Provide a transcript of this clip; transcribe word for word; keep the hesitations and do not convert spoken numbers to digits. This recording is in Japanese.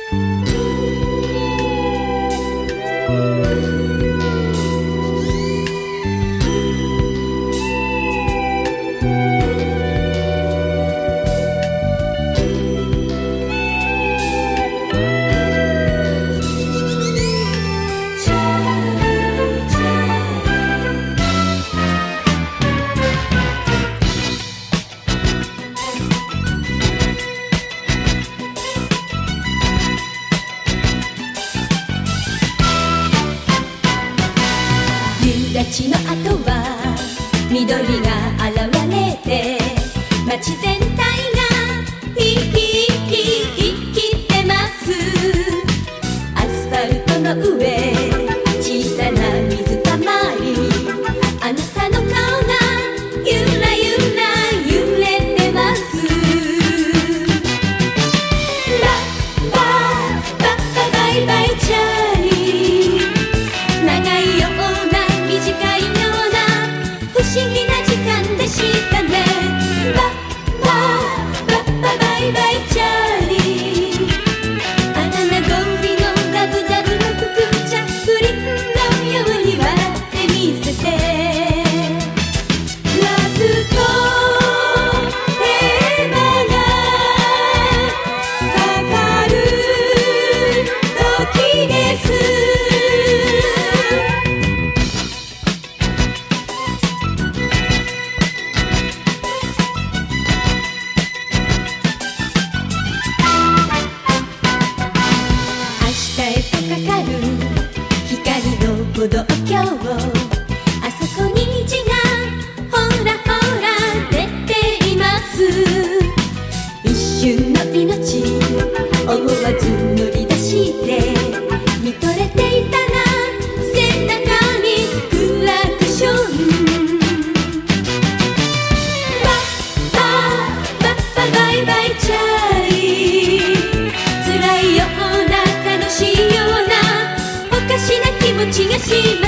街の後は緑が現れて、街全体が生き生き生きてます。アスファルトの上、小さな水たまり、あなたの顔がゆらゆら揺れてます。ラッパーラッパバイバイチャーリー、長いような短いような不思議な時間でしたね。ラッパーラッパバイバイチャーリー、あだ名通りのラブダブの服じゃプリンのように笑ってみせて。ラストテーマがかかる時です。かかる光の歩道橋、あそこに虹がほらほら出ています。一瞬の命思わず乗り出して見とれていたら背中にクラクション。バッパーバッパバイバイチャーリー、辛いような楽しいようなおかしな気持ちがし